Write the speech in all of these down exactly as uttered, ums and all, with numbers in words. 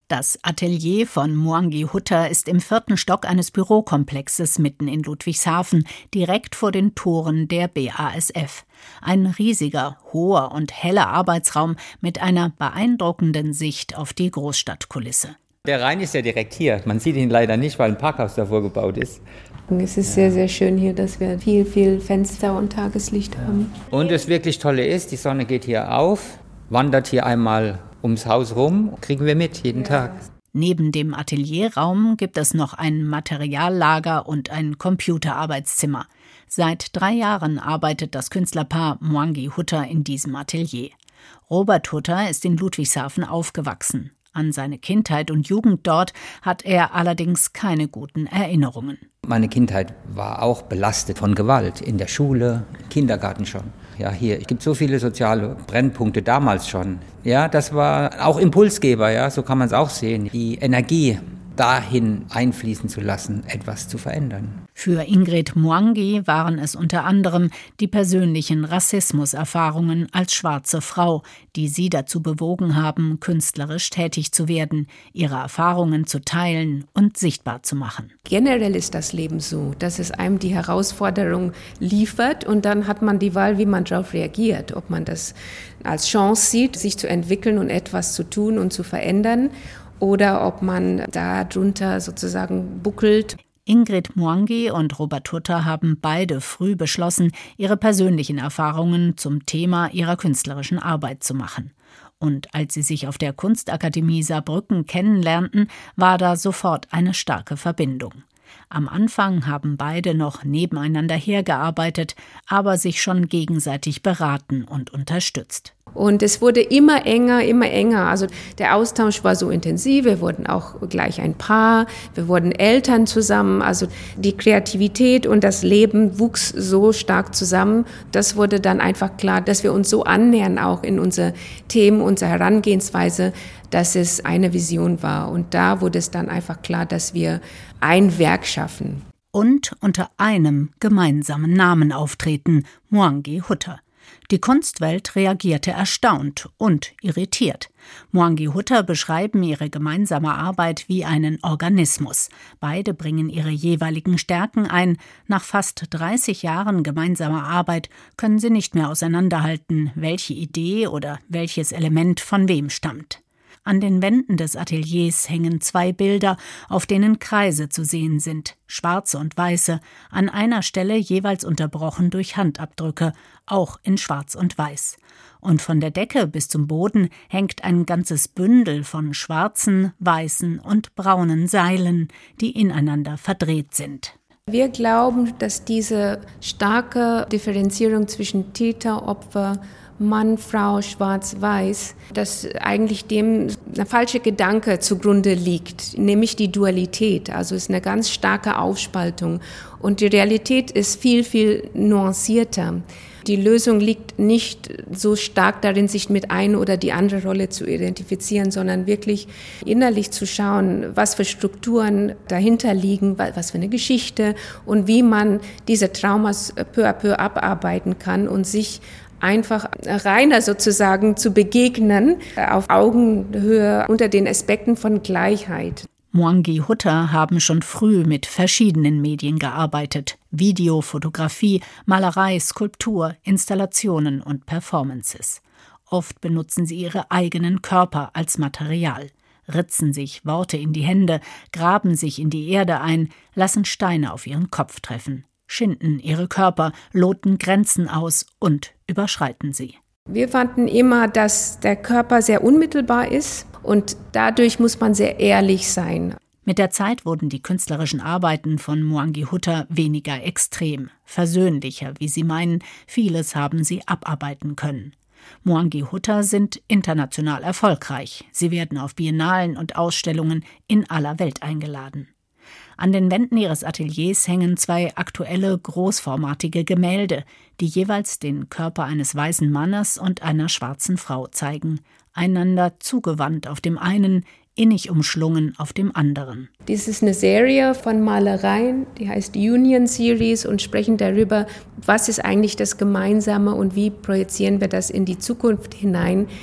Das Atelier von Mwangi Hutta ist im vierten Stock eines Bürokomplexes mitten in Ludwigshafen, direkt vor den Toren der B A S F. Ein riesiger, hoher und heller Arbeitsraum mit einer beeindruckenden Sicht auf die Großstadtkulisse. Der Rhein ist ja direkt hier. Man sieht ihn leider nicht, weil ein Parkhaus davor gebaut ist. Es ist sehr, sehr schön hier, dass wir viel, viel Fenster und Tageslicht haben. Und das wirklich Tolle ist, die Sonne geht hier auf, wandert hier einmal ums Haus rum, kriegen wir mit, jeden ja. Tag. Neben dem Atelierraum gibt es noch ein Materiallager und ein Computerarbeitszimmer. Seit drei Jahren arbeitet das Künstlerpaar Mwangi Hutta in diesem Atelier. Robert Hutta ist in Ludwigshafen aufgewachsen. An seine Kindheit und Jugend dort hat er allerdings keine guten Erinnerungen. Meine Kindheit war auch belastet von Gewalt, in der Schule, im Kindergarten schon. Ja, hier, es gibt so viele soziale Brennpunkte damals schon. Ja, das war auch Impulsgeber, ja, so kann man es auch sehen. Die Energie dahin einfließen zu lassen, etwas zu verändern. Für Ingrid Mwangi waren es unter anderem die persönlichen Rassismuserfahrungen als schwarze Frau, die sie dazu bewogen haben, künstlerisch tätig zu werden, ihre Erfahrungen zu teilen und sichtbar zu machen. Generell ist das Leben so, dass es einem die Herausforderung liefert und dann hat man die Wahl, wie man darauf reagiert. Ob man das als Chance sieht, sich zu entwickeln und etwas zu tun und zu verändern, oder ob man darunter sozusagen buckelt. Ingrid Mwangi und Robert Hutta haben beide früh beschlossen, ihre persönlichen Erfahrungen zum Thema ihrer künstlerischen Arbeit zu machen. Und als sie sich auf der Kunstakademie Saarbrücken kennenlernten, war da sofort eine starke Verbindung. Am Anfang haben beide noch nebeneinander hergearbeitet, aber sich schon gegenseitig beraten und unterstützt. Und es wurde immer enger, immer enger. Also der Austausch war so intensiv. Wir wurden auch gleich ein Paar. Wir wurden Eltern zusammen. Also die Kreativität und das Leben wuchs so stark zusammen. Das wurde dann einfach klar, dass wir uns so annähern, auch in unsere Themen, unsere Herangehensweise, dass es eine Vision war. Und da wurde es dann einfach klar, dass wir ein Werk schaffen. Und unter einem gemeinsamen Namen auftreten, Mwangi Hutta. Die Kunstwelt reagierte erstaunt und irritiert. Mwangi Hutta beschreiben ihre gemeinsame Arbeit wie einen Organismus. Beide bringen ihre jeweiligen Stärken ein. Nach fast dreißig Jahren gemeinsamer Arbeit können sie nicht mehr auseinanderhalten, welche Idee oder welches Element von wem stammt. An den Wänden des Ateliers hängen zwei Bilder, auf denen Kreise zu sehen sind, schwarze und weiße, an einer Stelle jeweils unterbrochen durch Handabdrücke, auch in Schwarz und Weiß. Und von der Decke bis zum Boden hängt ein ganzes Bündel von schwarzen, weißen und braunen Seilen, die ineinander verdreht sind. Wir glauben, dass diese starke Differenzierung zwischen Täter, Opfer, Mann, Frau, Schwarz, Weiß, dass eigentlich dem ein falscher Gedanke zugrunde liegt, nämlich die Dualität. Also es ist eine ganz starke Aufspaltung und die Realität ist viel, viel nuancierter. Die Lösung liegt nicht so stark darin, sich mit einer oder die andere Rolle zu identifizieren, sondern wirklich innerlich zu schauen, was für Strukturen dahinter liegen, was für eine Geschichte und wie man diese Traumas peu à peu abarbeiten kann und sich einfach reiner sozusagen zu begegnen, auf Augenhöhe unter den Aspekten von Gleichheit. Mwangi Hutta haben schon früh mit verschiedenen Medien gearbeitet. Video, Fotografie, Malerei, Skulptur, Installationen und Performances. Oft benutzen sie ihre eigenen Körper als Material, ritzen sich Worte in die Hände, graben sich in die Erde ein, lassen Steine auf ihren Kopf treffen, schinden ihre Körper, loten Grenzen aus und überschreiten sie. Wir fanden immer, dass der Körper sehr unmittelbar ist und dadurch muss man sehr ehrlich sein. Mit der Zeit wurden die künstlerischen Arbeiten von Mwangi Hutta weniger extrem, versöhnlicher, wie sie meinen, vieles haben sie abarbeiten können. Mwangi Hutta sind international erfolgreich. Sie werden auf Biennalen und Ausstellungen in aller Welt eingeladen. An den Wänden ihres Ateliers hängen zwei aktuelle, großformatige Gemälde, die jeweils den Körper eines weißen Mannes und einer schwarzen Frau zeigen, einander zugewandt auf dem einen, innig umschlungen auf dem anderen. Dies ist eine Serie von Malereien, die heißt Union Series und sprechen darüber, was ist eigentlich das Gemeinsame und wie projizieren wir das in die Zukunft hinein.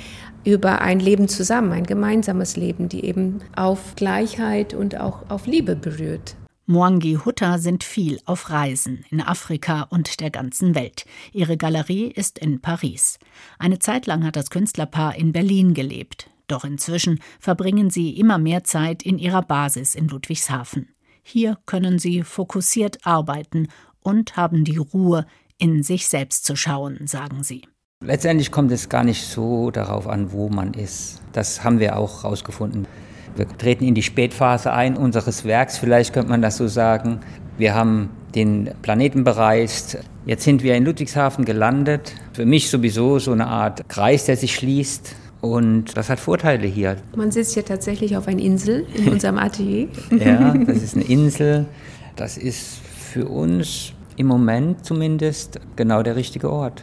über ein Leben zusammen, ein gemeinsames Leben, die eben auf Gleichheit und auch auf Liebe berührt. Mwangi Hutta sind viel auf Reisen in Afrika und der ganzen Welt. Ihre Galerie ist in Paris. Eine Zeit lang hat das Künstlerpaar in Berlin gelebt. Doch inzwischen verbringen sie immer mehr Zeit in ihrer Basis in Ludwigshafen. Hier können sie fokussiert arbeiten und haben die Ruhe, in sich selbst zu schauen, sagen sie. Letztendlich kommt es gar nicht so darauf an, wo man ist. Das haben wir auch herausgefunden. Wir treten in die Spätphase ein unseres Werks, vielleicht könnte man das so sagen. Wir haben den Planeten bereist. Jetzt sind wir in Ludwigshafen gelandet. Für mich sowieso so eine Art Kreis, der sich schließt. Und das hat Vorteile hier. Man sitzt hier tatsächlich auf einer Insel in unserem Atelier. Ja, das ist eine Insel. Das ist für uns im Moment zumindest genau der richtige Ort.